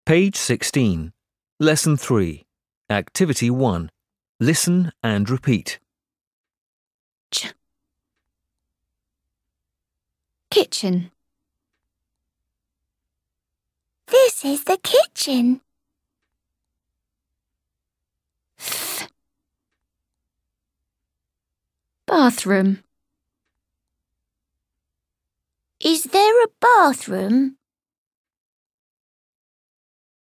Page 16. Lesson 3. Activity 1. Listen and repeat. Kitchen. This is the kitchen. Bathroom. Is there a bathroom?